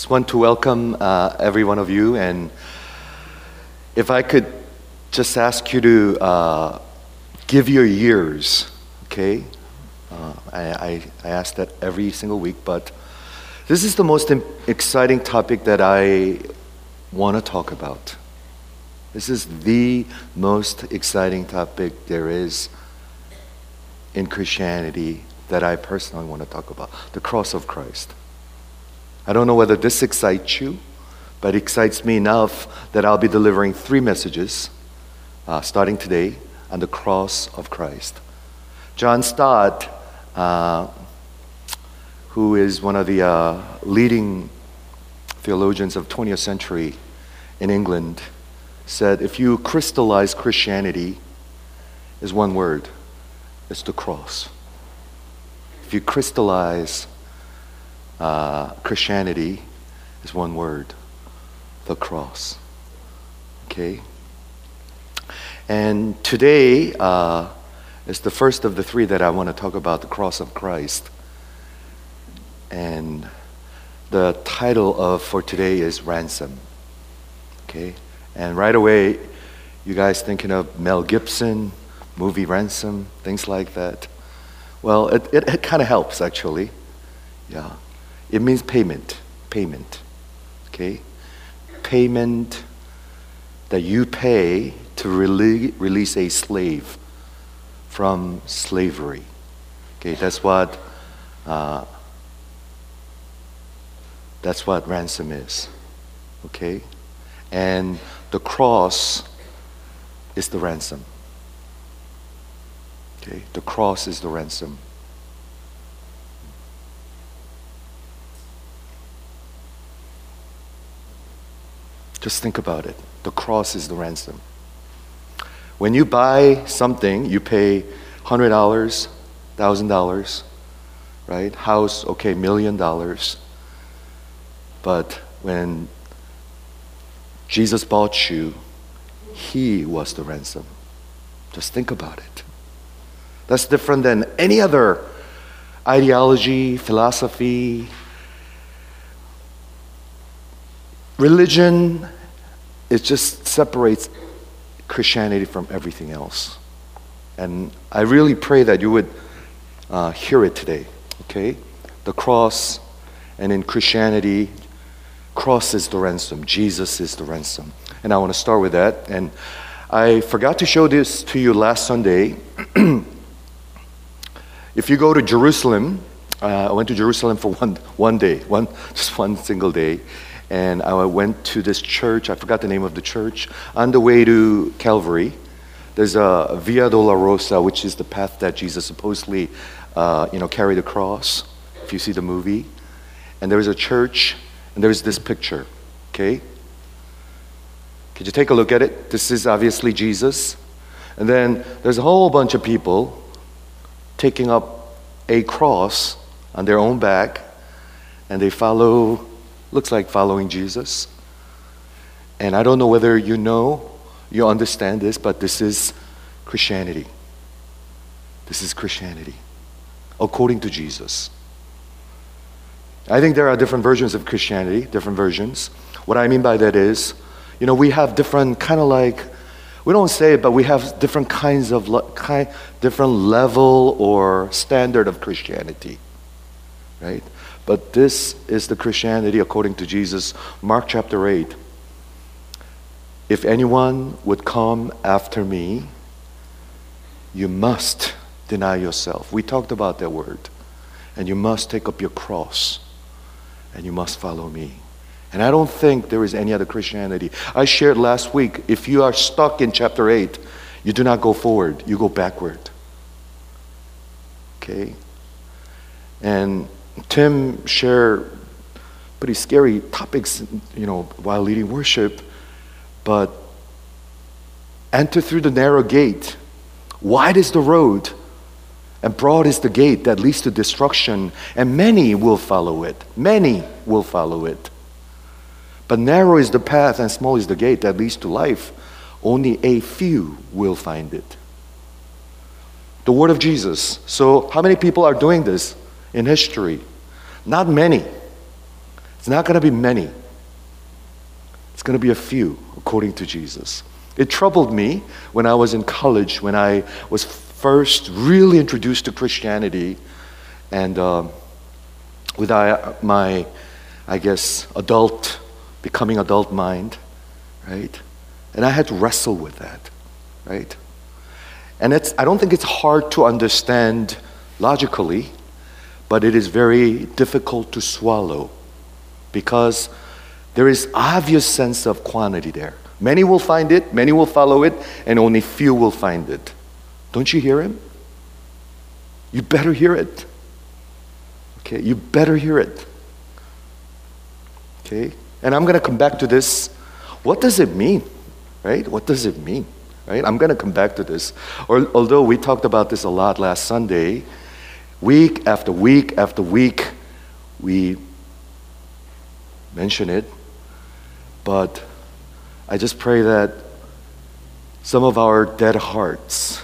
Just want to welcome every one of you, and if I could just ask you to give your years, okay? I ask that every single week, but this is the most exciting topic that I want to talk about. This is the most exciting topic there is in Christianity that I personally want to talk about, the cross of Christ. I don't know whether this excites you, but it excites me enough that I'll be delivering 3 messages starting today on the cross of Christ. John Stott, who is one of the leading theologians of 20th century in England, said, if you crystallize Christianity, is one word, it's the cross. If you crystallize Christianity, is one word, the cross. Okay? And today is the first of the 3 that I want to talk about, the cross of Christ. And the title for today is Ransom. Okay? And right away, you guys thinking of Mel Gibson, movie Ransom, things like that. Well, it kind of helps, actually. Yeah. It means payment. Okay? Payment that you pay to release a slave from slavery. Okay, that's what ransom is. Okay? And the cross is the ransom. Okay? The cross is the ransom. Just think about it. The cross is the ransom. When you buy something, you pay $100, $1,000, right? House, okay, $1 million. But when Jesus bought you, He was the ransom. Just think about it. That's different than any other ideology, philosophy, religion. It just separates Christianity from everything else. And I really pray that you would hear it today, okay? The cross, and in Christianity, cross is the ransom. Jesus is the ransom. And I want to start with that. And I forgot to show this to you last Sunday. If you go to Jerusalem, I went to Jerusalem for one day, just one single day. And I went to this church, I forgot the name of the church. On the way to Calvary, there's a Via Dolorosa, which is the path that Jesus supposedly carried the cross, if you see the movie. And there's a church, and there's this picture, okay? Could you take a look at it? This is obviously Jesus. And then there's a whole bunch of people taking up a cross on their own back, and they looks like following Jesus. And I don't know whether you understand this, but this is Christianity. This is Christianity, according to Jesus. I think there are different versions of Christianity, different versions. What I mean by that is, we have different we don't say it, but we have different kinds of, different level or standard of Christianity, right? But this is the Christianity according to Jesus. Mark chapter 8. If anyone would come after me, you must deny yourself. We talked about that word. And you must take up your cross. And you must follow me. And I don't think there is any other Christianity. I shared last week, if you are stuck in chapter 8, you do not go forward, you go backward. Okay? And Tim shared pretty scary topics, while leading worship, but enter through the narrow gate. Wide is the road, and broad is the gate that leads to destruction, and many will follow it. Many will follow it. But narrow is the path, and small is the gate that leads to life. Only a few will find it. The word of Jesus. So how many people are doing this in history? Not many. It's not going to be many. It's going to be a few, according to Jesus. It troubled me when I was in college, when I was first really introduced to Christianity, and with my, I guess, becoming adult mind, right? And I had to wrestle with that, right? And I don't think it's hard to understand logically, but it is very difficult to swallow because there is obvious sense of quantity there. Many will find it, many will follow it, and only few will find it. Don't you hear him? You better hear it. Okay, you better hear it. Okay, and I'm going to come back to this. What does it mean? Right? What does it mean? Right? I'm going to come back to this. Although we talked about this a lot last Sunday, week after week after week, we mention it. But I just pray that some of our dead hearts,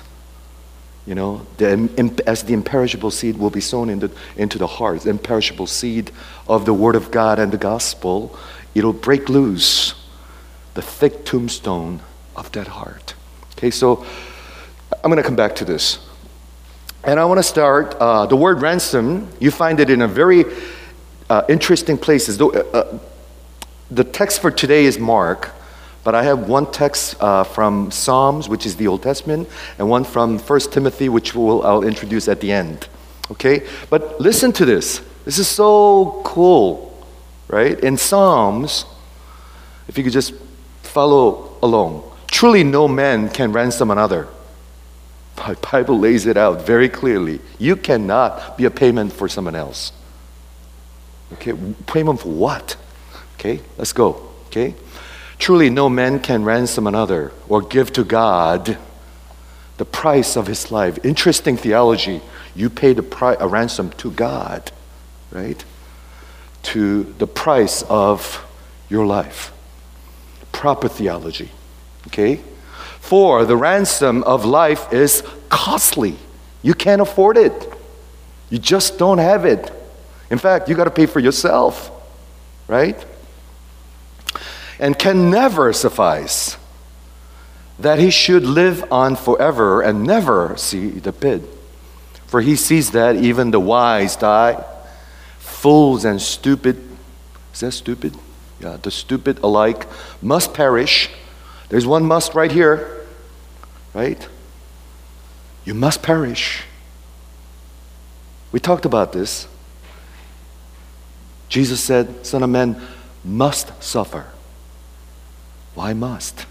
as the imperishable seed will be sown into the heart, the imperishable seed of the Word of God and the gospel, it'll break loose the thick tombstone of that heart. Okay, so I'm going to come back to this. And I want to start, the word ransom, you find it in a very interesting places. The text for today is Mark, but I have one text from Psalms, which is the Old Testament, and one from 1 Timothy, which I'll introduce at the end. Okay, but listen to this. This is so cool, right? In Psalms, if you could just follow along. Truly no man can ransom another. The Bible lays it out very clearly. You cannot be a payment for someone else. Okay, payment for what? Okay, let's go. Okay, truly no man can ransom another or give to God the price of his life. Interesting theology. You pay a ransom to God, right? To the price of your life. Proper theology. Okay? For the ransom of life is costly. You can't afford it. You just don't have it. In fact, you got to pay for yourself, right? And can never suffice that he should live on forever and never see the pit. For he sees that even the wise die, fools and stupid, is that stupid? Yeah, the stupid alike must perish. There's one must right here, right? You must perish. We talked about this. Jesus said, Son of Man must suffer. Why must?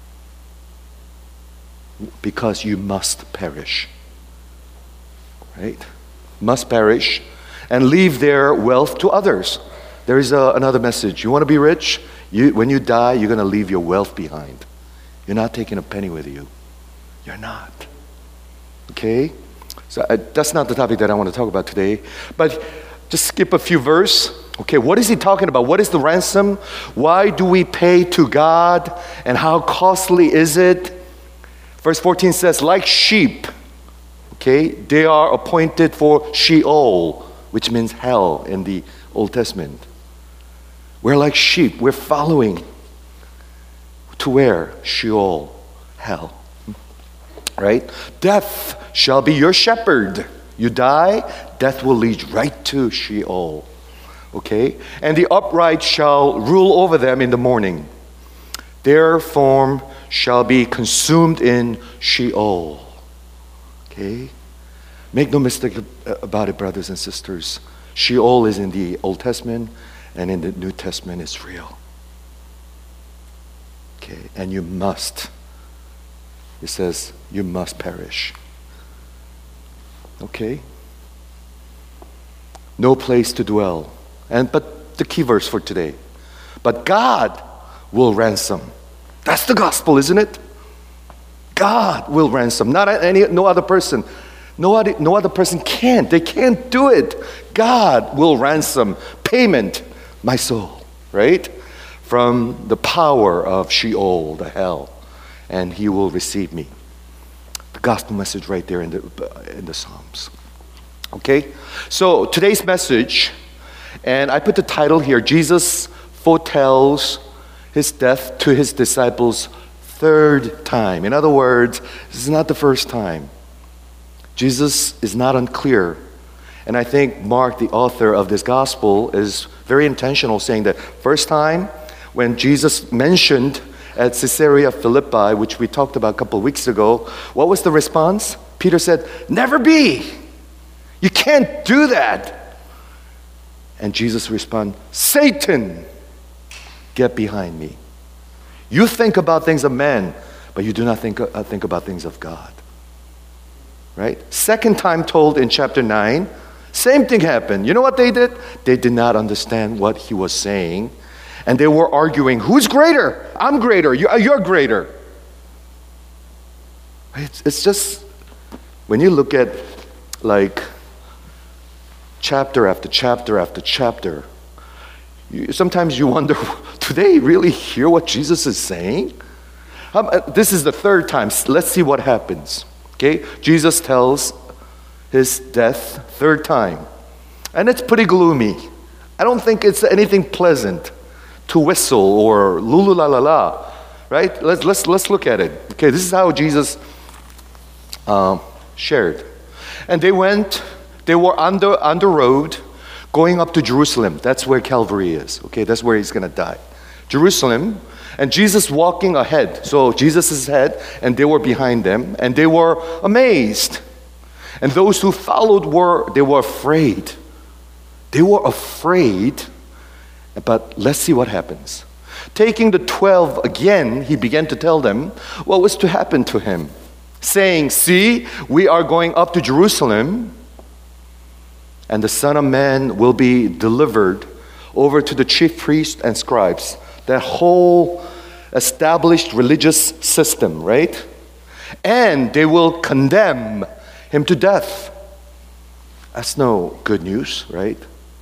Because you must perish. Right? Must perish and leave their wealth to others. There is another message. You want to be rich? When you die, you're going to leave your wealth behind. You're not taking a penny with you. You're not. Okay? So that's not the topic that I want to talk about today. But just skip a few verses. Okay, what is he talking about? What is the ransom? Why do we pay to God? And how costly is it? Verse 14 says, like sheep, okay, they are appointed for Sheol, which means hell in the Old Testament. We're like sheep. We're following to where? Sheol, hell. Right? Death shall be your shepherd. You die, death will lead right to Sheol. Okay? And the upright shall rule over them in the morning. Their form shall be consumed in Sheol. Okay? Make no mistake about it, brothers and sisters. Sheol is in the Old Testament, and in the New Testament it's real. Okay? And you must. It says, you must perish. Okay? No place to dwell. But the key verse for today. But God will ransom. That's the gospel, isn't it? God will ransom. No other person. No other person can't. They can't do it. God will ransom. Payment, my soul. Right? From the power of Sheol, the hell. And he will receive me. The gospel message right there in the Psalms. Okay? So today's message And I put the title here, Jesus foretells his death to his disciples third time. In other words, this is not the first time. Jesus is not unclear. And I think Mark, the author of this gospel, is very intentional, saying that first time when Jesus mentioned at Caesarea Philippi, which we talked about a couple of weeks ago, what was the response? Peter said, "Never be. You can't do that." And Jesus responded, "Satan, get behind me. You think about things of men, but you do not think about things of God." Right? Second time told in chapter 9, same thing happened. You know what they did? They did not understand what he was saying. And they were arguing, who's greater? I'm greater. You're greater. It's just, when you look at like chapter after chapter after chapter, sometimes you wonder, do they really hear what Jesus is saying? This is the third time. Let's see what happens. Okay, Jesus tells his death third time. And it's pretty gloomy. I don't think it's anything pleasant to whistle or lulu la la la. Right? Let's look at it. Okay, this is how Jesus shared. And they were on the road going up to Jerusalem. That's where Calvary is. Okay, that's where he's gonna die. Jerusalem. And Jesus walking ahead. So Jesus is ahead, and they were behind them, and they were amazed. And those who followed were afraid. They were afraid, but let's see what happens. Taking the 12 again, he began to tell them what was to happen to him, saying, "See, we are going up to Jerusalem, and the Son of Man will be delivered over to the chief priests and scribes." That whole established religious system, right? And they will condemn him to death. That's no good news, right?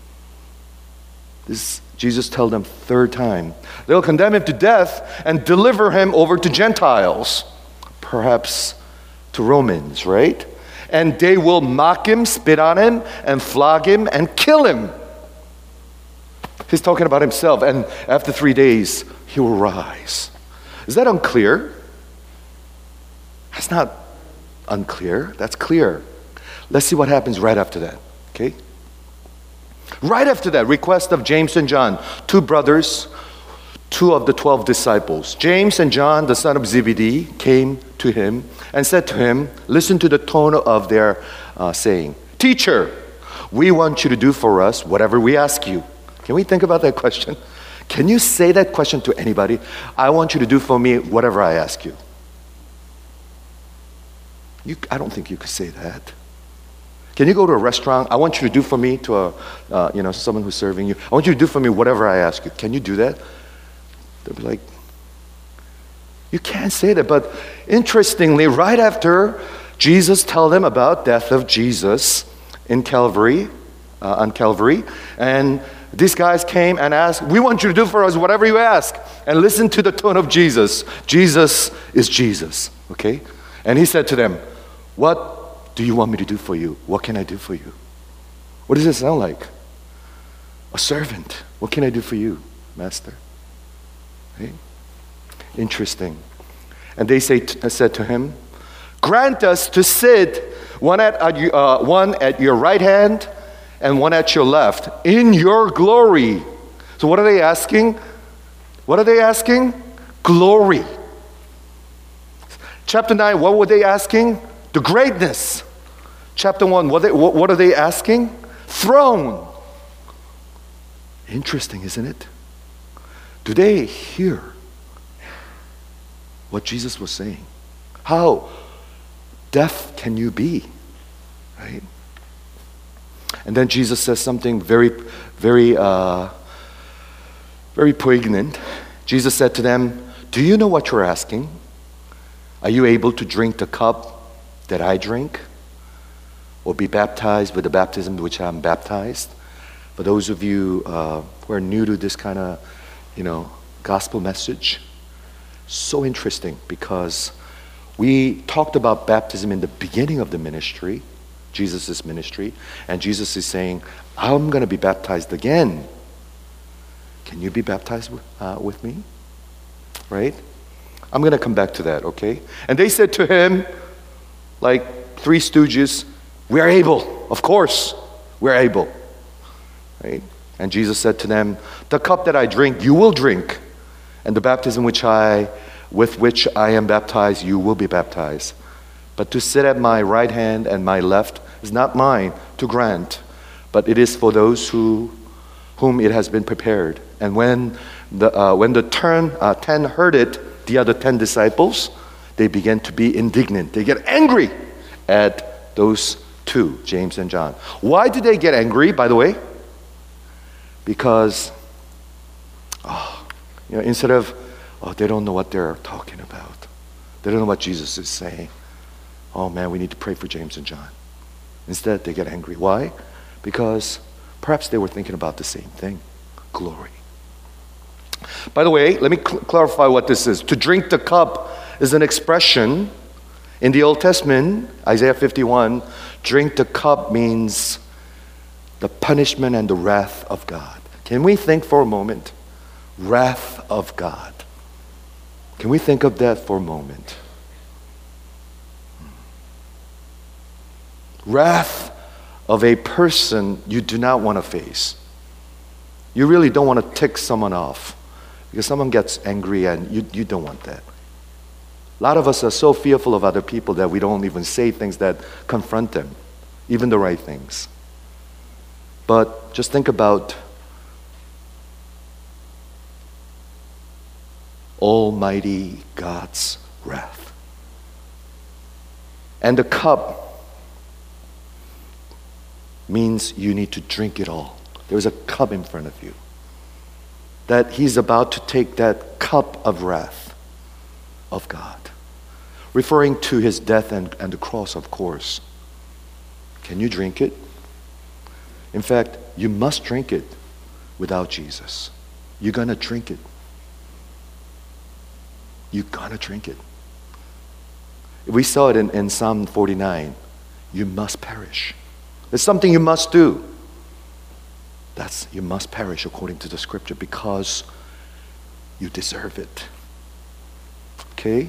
This Jesus told them third time. They'll condemn him to death and deliver him over to Gentiles, perhaps to Romans, right? And they will mock him, spit on him, and flog him, and kill him. He's talking about himself, and after 3 days, he will rise. Is that unclear? That's not unclear. That's clear. Let's see what happens right after that, okay? Right after that, request of James and John, two brothers, two of the 12 disciples. James and John, the son of Zebedee, came to him and said to him, listen to the tone of their saying, "Teacher, we want you to do for us whatever we ask you." Can we think about that question? Can you say that question to anybody? I want you to do for me whatever I ask you. I don't think you could say that. Can you go to a restaurant? I want you to do for me to someone who's serving you. I want you to do for me whatever I ask you. Can you do that? They'll be like, you can't say that. But interestingly, right after Jesus told them about death of Jesus in Calvary, on Calvary, and these guys came and asked, we want you to do for us whatever you ask. And listen to the tone of Jesus. Jesus is Jesus, okay? And he said to them, what do you want me to do for you? What can I do for you? What does it sound like? A servant. What can I do for you, Master? Okay? Interesting. And they said to him, grant us to sit one at your right hand and one at your left, in your glory. So what are they asking? What are they asking? Glory. Chapter 9, what were they asking? The greatness. Chapter 1, what are they asking? Throne. Interesting, isn't it? Do they hear what Jesus was saying? How deaf can you be? Right? And then Jesus says something very, very, very poignant. Jesus said to them, do you know what you're asking? Are you able to drink the cup that I drink? Or be baptized with the baptism which I'm baptized? For those of you who are new to this kind of, gospel message, so interesting because we talked about baptism in the beginning of the ministry, Jesus' ministry. And Jesus is saying, I'm going to be baptized again. Can you be baptized with me? Right? I'm going to come back to that, okay? And they said to him, like three stooges, we are able. Of course, we're able. Right? And Jesus said to them, the cup that I drink, you will drink. And the baptism with which I am baptized, you will be baptized. But to sit at my right hand and my left is not mine to grant, but it is for those whom it has been prepared. And when the 10 heard it, the other 10 disciples, they began to be indignant. They get angry at those two, James and John. Why did they get angry, by the way? Because, instead of, they don't know what they're talking about. They don't know what Jesus is saying. Oh man, we need to pray for James and John. Instead, they get angry. Why? Because perhaps they were thinking about the same thing. Glory. By the way, let me clarify what this is. To drink the cup is an expression in the Old Testament, Isaiah 51. Drink the cup means the punishment and the wrath of God. Can we think for a moment? Wrath of God. Can we think of that for a moment? Wrath of a person you do not want to face. You really don't want to tick someone off because someone gets angry and you don't want that. A lot of us are so fearful of other people that we don't even say things that confront them, even the right things. But just think about Almighty God's wrath. And the cup means you need to drink it all. There's a cup in front of you. That he's about to take that cup of wrath of God. Referring to his death and the cross, of course. Can you drink it? In fact, you must drink it without Jesus. You're going to drink it. You're going to drink it. We saw it in Psalm 49. You must perish. It's something you must do. You must perish according to the scripture because you deserve it. Okay?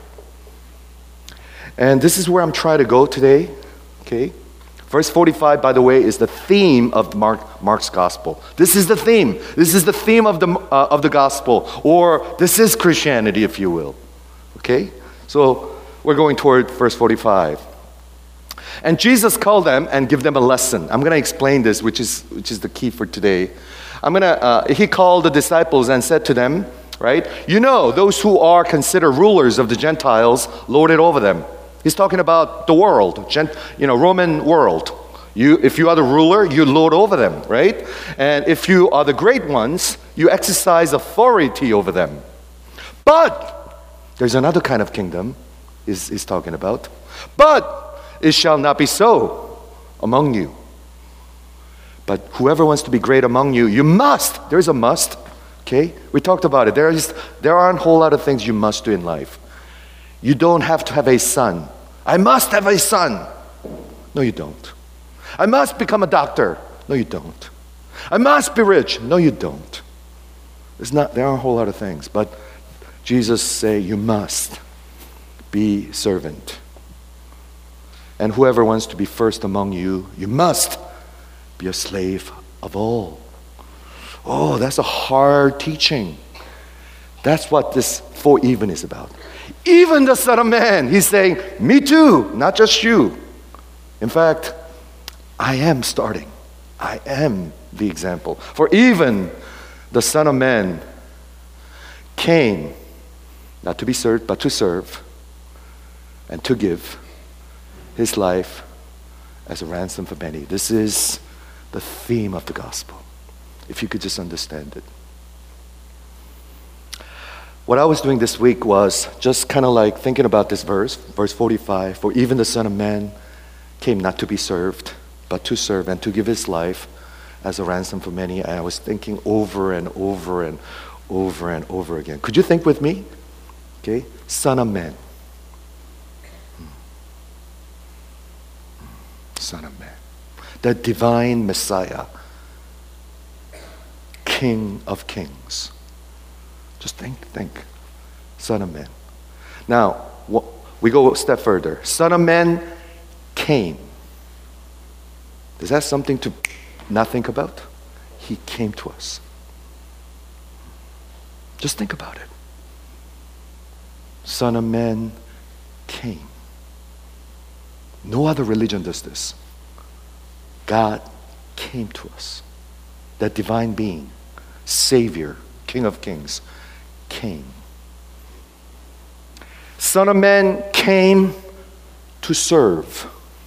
And this is where I'm trying to go today. Okay? Verse 45, by the way, is the theme of Mark's gospel. This is the theme. This is the theme of the gospel, or this is Christianity, if you will. Okay? So we're going toward verse 45. And Jesus called them and give them a lesson. I'm going to explain this, which is the key for today. He called the disciples and said to them, right? You know, those who are considered rulers of the Gentiles lord it over them. He's talking about the world, Roman world. If you are the ruler, you lord over them, right? And if you are the great ones, you exercise authority over them. But there's another kind of kingdom he's talking about. But it shall not be so among you. But whoever wants to be great among you, you must. There is a must. Okay? We talked about it. There aren't a whole lot of things you must do in life. You don't have to have a son. I must have a son. No, you don't. I must become a doctor. No, you don't. I must be rich. No, you don't. There aren't a whole lot of things. But Jesus say you must be servant. And whoever wants to be first among you, you must be a slave of all. Oh, that's a hard teaching. That's what this "for even" is about. Even the Son of Man, he's saying, me too, not just you. In fact, I am starting. I am the example. For even the Son of Man came not to be served, but to serve and to give his life as a ransom for many. This is the theme of the gospel, if you could just understand it. What I was doing this week was just kind of like thinking about this verse 45, for even the Son of Man came not to be served, but to serve and to give his life as a ransom for many. And I was thinking over and over and over and over again. Could you think with me? Okay, Son of Man. Son of Man, the divine Messiah, King of Kings. Just think. Son of Man. Now, we go a step further. Son of Man came. Is that something to not think about? He came to us. Just think about it. Son of Man came. No other religion does this. God came to us. That divine being, Savior, King of Kings, came. Son of Man came to serve.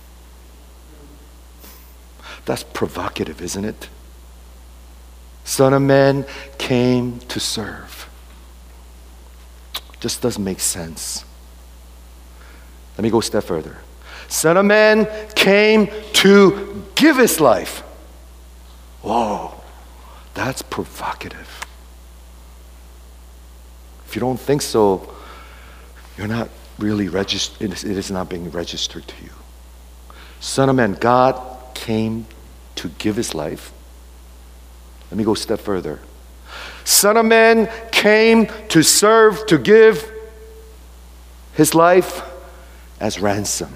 That's provocative, isn't it? Son of Man came to serve. Just doesn't make sense. Let me go a step further. Son of Man came to give his life. Whoa, that's provocative. If you don't think so, you're not really registered. It is not being registered to you. Son of Man, God came to give his life. Let me go a step further. Son of Man came to serve, to give his life as ransom.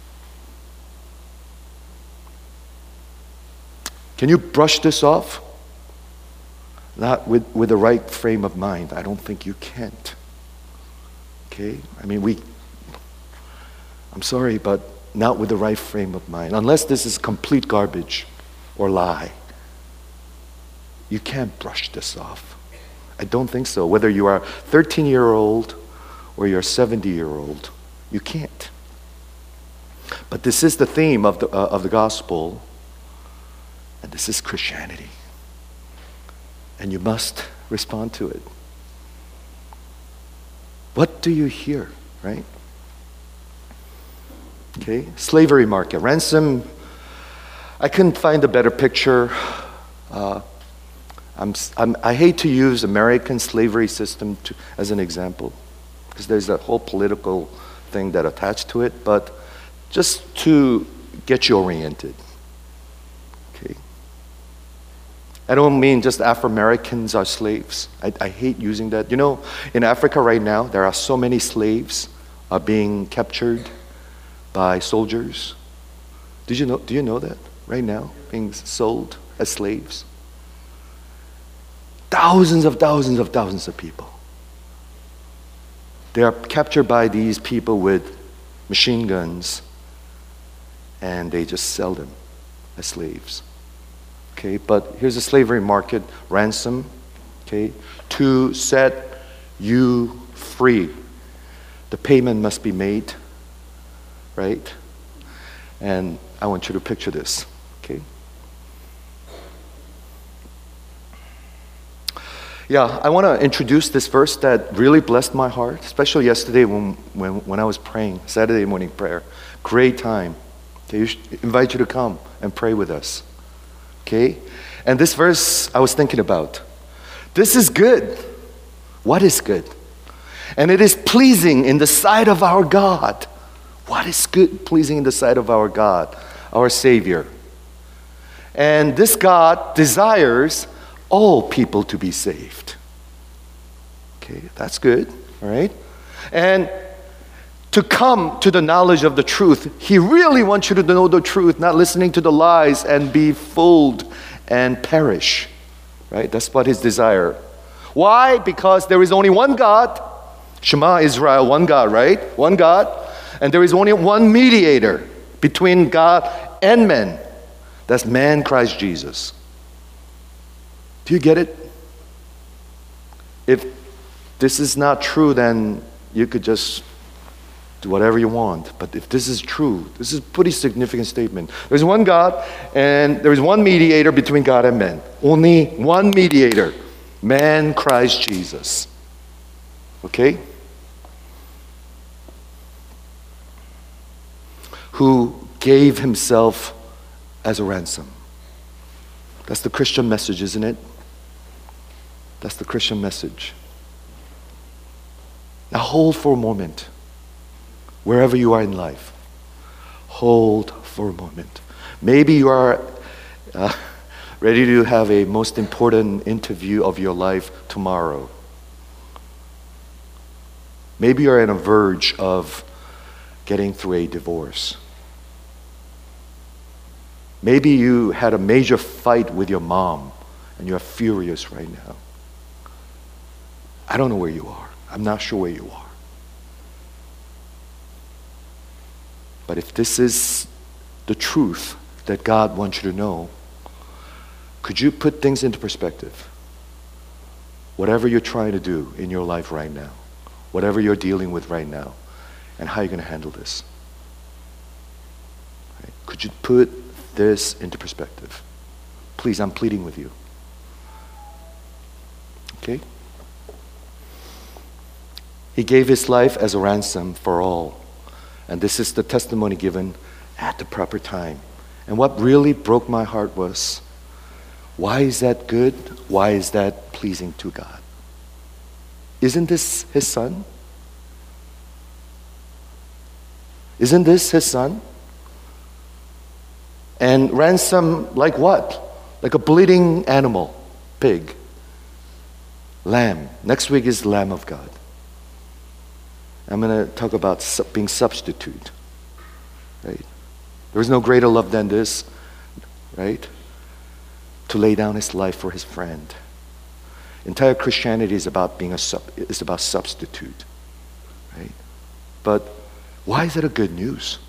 Can you brush this off? Not with the right frame of mind. I don't think you can't. Okay? I mean, I'm sorry, but not with the right frame of mind. Unless this is complete garbage or lie. You can't brush this off. I don't think so. Whether you are a 13-year-old or you're a 70-year-old, you can't. But this is the theme of the gospel, and this is Christianity. And you must respond to it. What do you hear, right? Okay, slavery market, ransom. I couldn't find a better picture. I hate to use American slavery system as an example, because there's a whole political thing that attached to it, but just to get you oriented. Okay. I don't mean just Afro-Americans are slaves. I hate using that. You know, in Africa right now, there are so many slaves being captured by soldiers. Do you know that right now, being sold as slaves? Thousands of people. They are captured by these people with machine guns, and they just sell them as slaves. Okay, but here's a slavery market ransom, okay, to set you free. The payment must be made, right? And I want you to picture this, okay? Yeah, I want to introduce this verse that really blessed my heart, especially yesterday when I was praying, Saturday morning prayer. Great time. Okay, invite you to come and pray with us. Okay? And this verse I was thinking about. This is good. What is good? And it is pleasing in the sight of our God. What is good, pleasing in the sight of our God, our Savior? And this God desires all people to be saved. Okay, that's good, all right? And to come to the knowledge of the truth. He really wants you to know the truth, not listening to the lies and be fooled and perish, right? That's what his desire. Why? Because there is only one God. Shema Israel, one God, right? One God. And there is only one mediator between God and men. That's man, Christ Jesus. Do you get it? If this is not true, then you could just do whatever you want. But if this is true, this is a pretty significant statement. There's one God, and there is one mediator between God and men. Only one mediator, man, Christ Jesus. Okay? Who gave himself as a ransom. That's the Christian message, isn't it? That's the Christian message. Now hold for a moment. Wherever you are in life, hold for a moment. Maybe you are ready to have a most important interview of your life tomorrow. Maybe you're on a verge of getting through a divorce. Maybe you had a major fight with your mom and you're furious right now. I don't know where you are. I'm not sure where you are. But if this is the truth that God wants you to know, could you put things into perspective? Whatever you're trying to do in your life right now, whatever you're dealing with right now, and how you're going to handle this. Right? Could you put this into perspective? Please, I'm pleading with you. Okay? He gave his life as a ransom for all. And this is the testimony given at the proper time. And what really broke my heart was, why is that good? Why is that pleasing to God? Isn't this his son? Isn't this his son? And ransom like what? Like a bleeding animal, pig, lamb. Next week is Lamb of God. I'm going to talk about being substitute, right? There is no greater love than this, right? To lay down his life for his friend. Entire Christianity is about being is about substitute, right? But why is it a good news?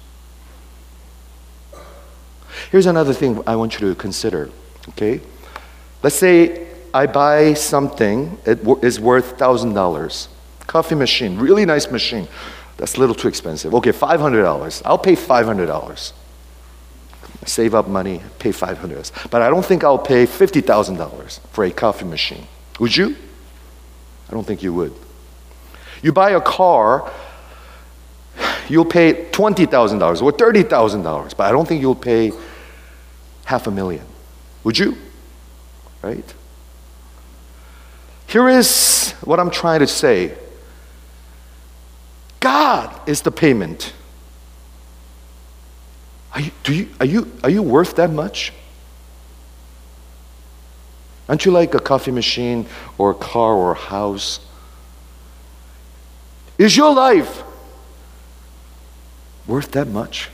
Here's another thing I want you to consider, okay? Let's say I buy something, it is worth $1,000. Coffee machine, really nice machine. That's a little too expensive. Okay, $500. I'll pay $500. Save up money, pay $500. But I don't think I'll pay $50,000 for a coffee machine. Would you? I don't think you would. You buy a car, you'll pay $20,000 or $30,000, but I don't think you'll pay $500,000. Would you? Right? Here is what I'm trying to say. God is the payment. Are you worth that much? Aren't you like a coffee machine or a car or a house? Is your life worth that much?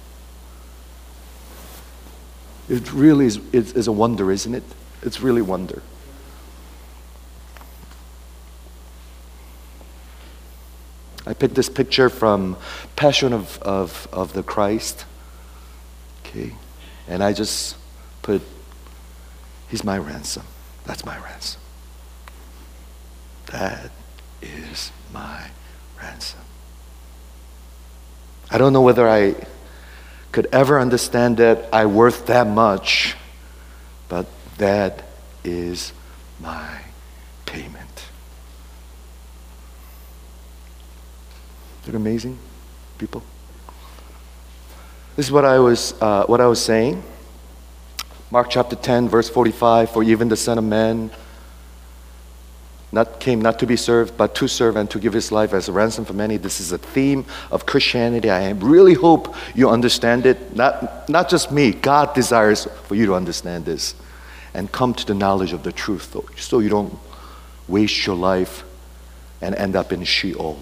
It really is a wonder, isn't it? It's really a wonder. I picked this picture from Passion of the Christ. Okay. And I just put, he's my ransom. That's my ransom. That is my ransom. I don't know whether I could ever understand that I'm worth that much, but that is my payment. Isn't it amazing, people? This is what I was saying. Mark chapter 10, verse 45, for even the Son of Man came not to be served, but to serve and to give his life as a ransom for many. This is a theme of Christianity. I really hope you understand it. Not just me. God desires for you to understand this and come to the knowledge of the truth, so you don't waste your life and end up in Sheol.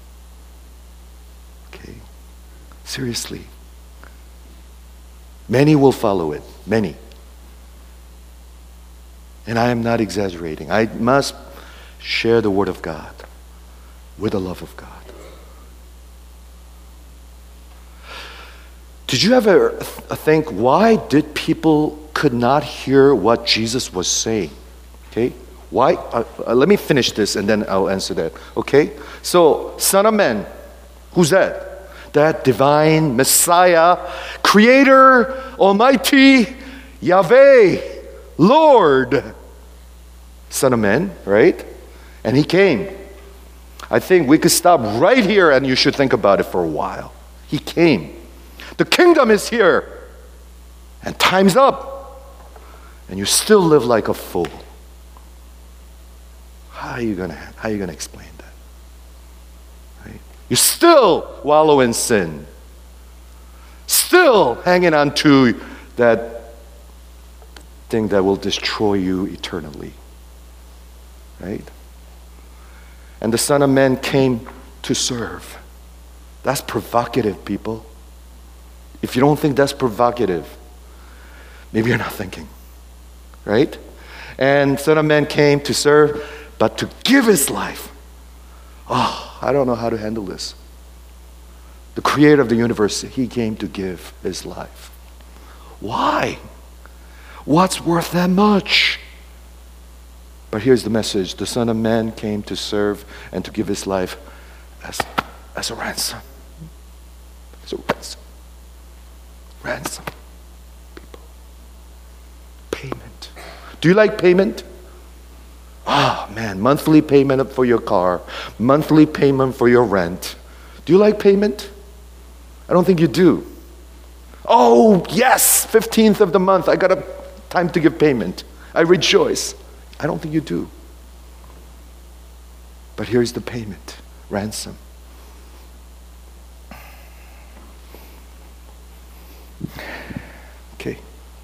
Okay? Seriously. Many will follow it. Many. And I am not exaggerating. I must share the Word of God with the love of God. Did you ever think, why did people could not hear what Jesus was saying? Okay? Why? Let me finish this and then I'll answer that. Okay? So, Son of Man, who's that? That divine Messiah, Creator, Almighty, Yahweh, Lord, Son of Man, right? And he came. I think we could stop right here and you should think about it for a while. He came. The kingdom is here. And time's up. And you still live like a fool. How are you gonna explain that? Right? You still wallow in sin. Still hanging on to that thing that will destroy you eternally. Right? And the Son of Man came to serve. That's provocative, people. If you don't think that's provocative, maybe you're not thinking. Right? And Son of Man came to serve, but to give his life. Oh, I don't know how to handle this. The creator of the universe, he came to give his life. Why? What's worth that much? But here's the message. The Son of Man came to serve and to give his life as a ransom. As a ransom. Ransom. People. Payment. Do you like payment? Oh man, monthly payment for your car, monthly payment for your rent. Do you like payment? I don't think you do. Oh yes, 15th of the month, I got a time to give payment. I rejoice. I don't think you do. But here's the payment, ransom. Okay.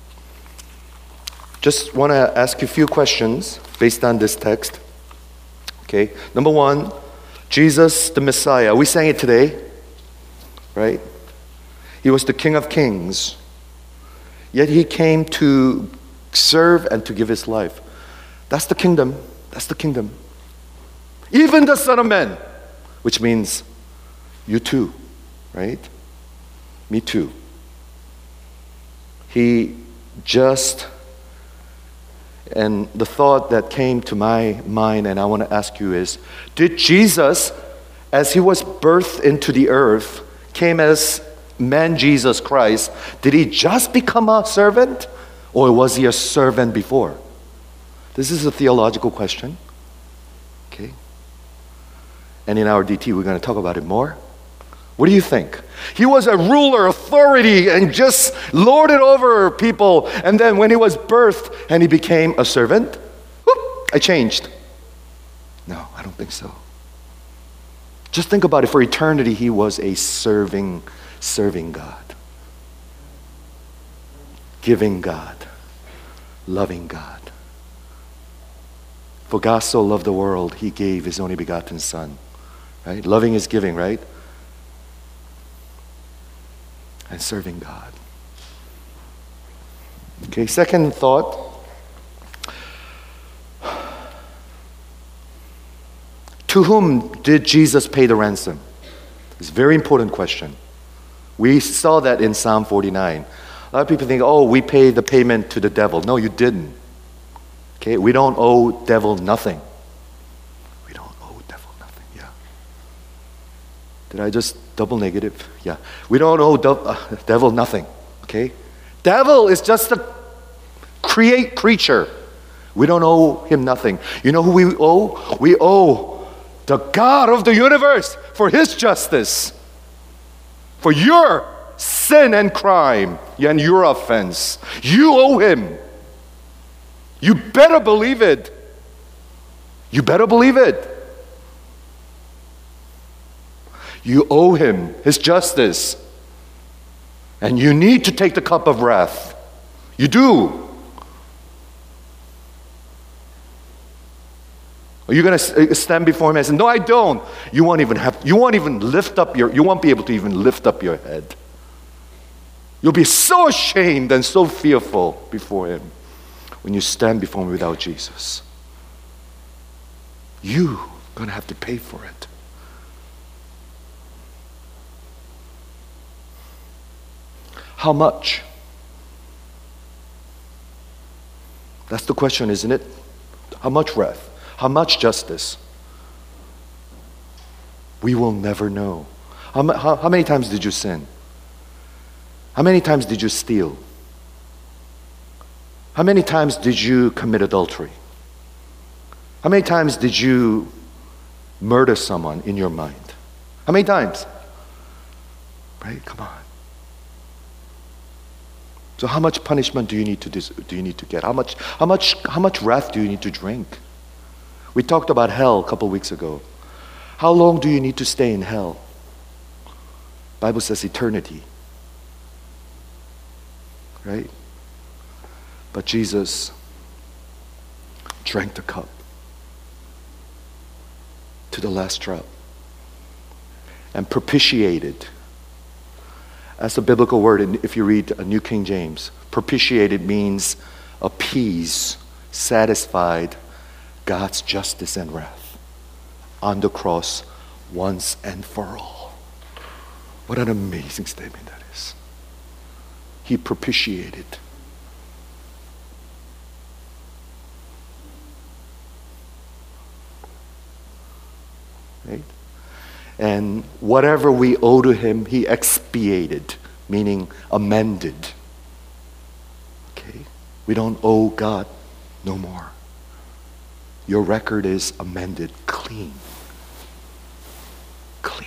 Just want to ask you a few questions based on this text. Okay. Number one, Jesus the Messiah. We sang it today, right? He was the King of Kings. Yet he came to serve and to give his life. That's the kingdom. That's the kingdom. Even the Son of Man, which means you too, right? Me too. He just, and the thought that came to my mind, and I want to ask you is, did Jesus, as he was birthed into the earth, came as man Jesus Christ, did he just become a servant? Or was he a servant before? This is a theological question. Okay? And in our DT, we're going to talk about it more. What do you think? He was a ruler, authority, and just lorded over people. And then when he was birthed and he became a servant, whoop, I changed. No, I don't think so. Just think about it. For eternity, he was a serving God. Giving God. Loving God. For God so loved the world, he gave his only begotten Son. Right? Loving is giving, right? And serving God. Okay, second thought. To whom did Jesus pay the ransom? It's a very important question. We saw that in Psalm 49. A lot of people think, oh, we pay the payment to the devil. No, you didn't. Okay, we don't owe devil nothing. We don't owe devil nothing, yeah. Did I just double negative? Yeah. We don't owe devil nothing, okay? Devil is just a creature. We don't owe him nothing. You know who we owe? We owe the God of the universe for his justice. For your sin and crime and your offense. You owe him. You better believe it. You better believe it. You owe him his justice. And you need to take the cup of wrath. You do. Are you going to stand before him and say, no, I don't? You won't even be able to even lift up your head. You'll be so ashamed and so fearful before him when you stand before him without Jesus. You're going to have to pay for it. How much? That's the question, isn't it? How much wrath? How much justice? We will never know. How many times did you sin? How many times did you steal? How many times did you commit adultery? How many times did you murder someone in your mind? How many times? Right? Come on. So how much punishment do you need to get? How much wrath do you need to drink? We talked about hell a couple weeks ago. How long do you need to stay in hell? Bible says eternity. Right? But Jesus drank the cup to the last drop and propitiated. That's the biblical word. And if you read a New King James, propitiated means appease, satisfied God's justice and wrath on the cross once and for all. What an amazing statement that is. He propitiated. Right? And whatever we owe to him, he expiated, meaning amended. Okay? We don't owe God no more. Your record is amended, clean. Clean.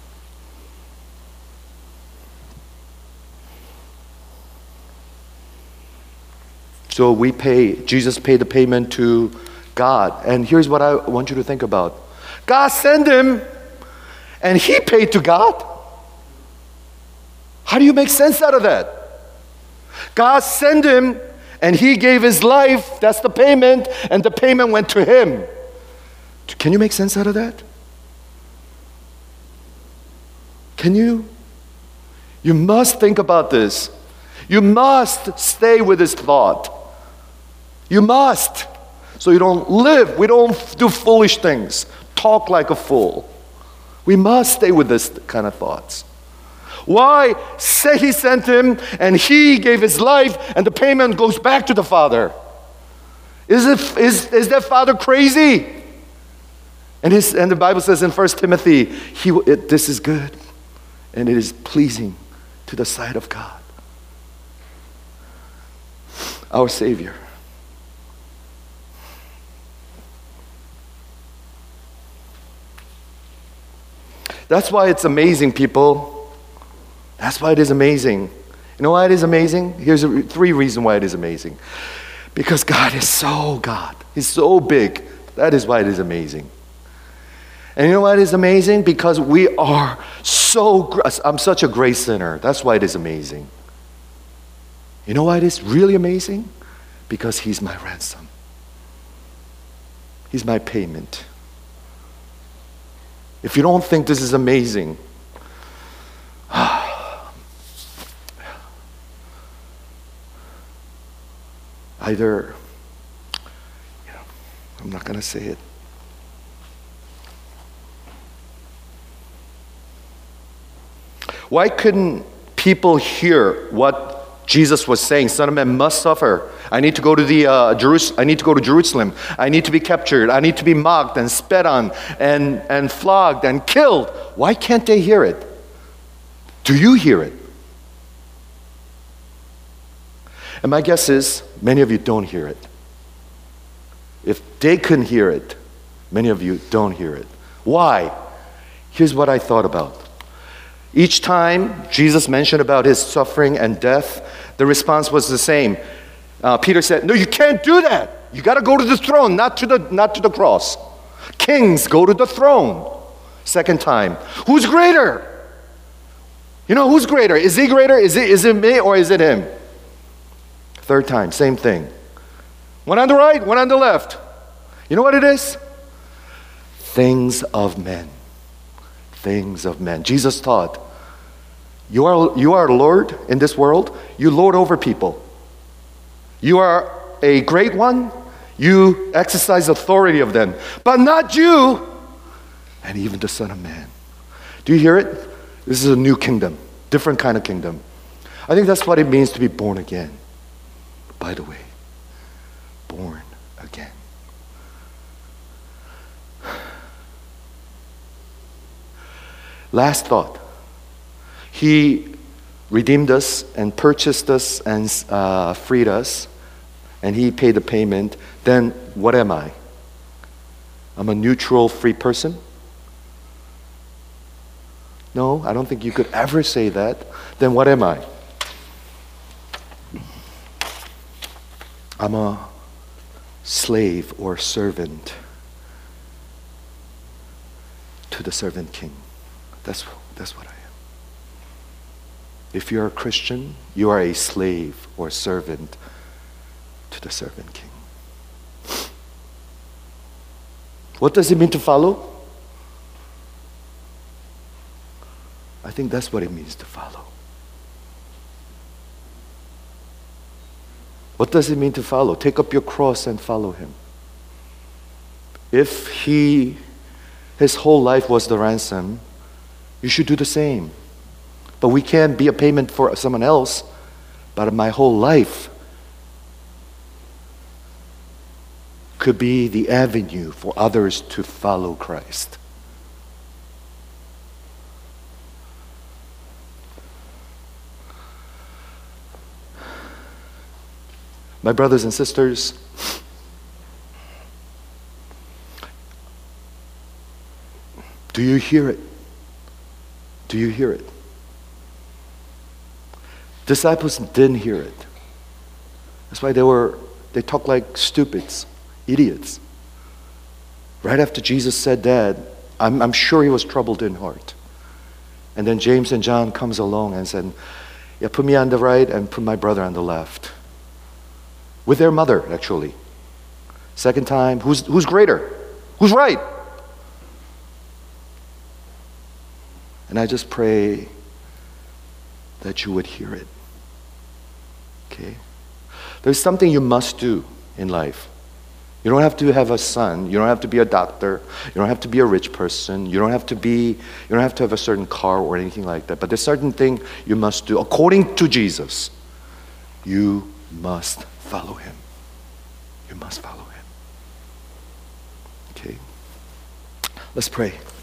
So Jesus paid the payment to God. And here's what I want you to think about. God sent him, and he paid to God. How do you make sense out of that? God sent him, and he gave his life. That's the payment, and the payment went to him. Can you make sense out of that? Can you? You must think about this. You must stay with this thought. You must. So you don't live. We don't do foolish things. Talk like a fool. We must stay with this kind of thoughts. Why? Say he sent him and he gave his life and the payment goes back to the Father. Is that Father crazy? And the Bible says in 1 Timothy, this is good and it is pleasing to the sight of God, our Savior. That's why it's amazing, people. That's why it is amazing. You know why it is amazing? Here's 3 reasons why it is amazing. Because God is so God. He's so big. That is why it is amazing. And you know why it is amazing? Because we are I'm such a great sinner. That's why it is amazing. You know why it is really amazing? Because he's my ransom. He's my payment. If you don't think this is amazing, either, I'm not going to say it. Why couldn't people hear what Jesus was saying? Son of Man must suffer. I need to go to I need to go to Jerusalem. I need to be captured. I need to be mocked and spat on and flogged and killed. Why can't they hear it? Do you hear it? And my guess is many of you don't hear it. If they couldn't hear it, many of you don't hear it. Why? Here's what I thought about. Each time Jesus mentioned about his suffering and death, the response was the same. Peter said, no, you can't do that. You got to go to the throne, not to the cross. Kings go to the throne. Second time, who's greater? You know, who's greater? Is he greater? Is it me or is it him? Third time, same thing. One on the right, one on the left. You know what it is? Things of men. Things of men. Jesus taught, you are Lord in this world. You lord over people. You are a great one. You exercise authority of them. But not you, and even the Son of Man. Do you hear it? This is a new kingdom. Different kind of kingdom. I think that's what it means to be born again. By the way, born again. Last thought. He redeemed us and purchased us and freed us, and he paid the payment. Then what am I? I'm a neutral, free person? No, I don't think you could ever say that. Then what am I? I'm a slave or servant to the servant king. That's what I am. If you're a Christian, you are a slave or servant to the servant king. What does it mean to follow? I think that's what it means to follow. What does it mean to follow? Take up your cross and follow him. If his whole life was the ransom, you should do the same. But we can't be a payment for someone else, but my whole life could be the avenue for others to follow Christ. My brothers and sisters, do you hear it? Do you hear it? Disciples didn't hear it. That's why they talked like stupids, idiots. Right after Jesus said that, I'm sure he was troubled in heart. And then James and John comes along and said, yeah, put me on the right and put my brother on the left. With their mother, actually. Second time, who's greater? Who's right? And I just pray that you would hear it. Okay? There's something you must do in life. You don't have to have a son. You don't have to be a doctor. You don't have to be a rich person. You don't have to have a certain car or anything like that. But there's certain thing you must do. According to Jesus, you must follow him. You must follow him. Okay? Let's pray.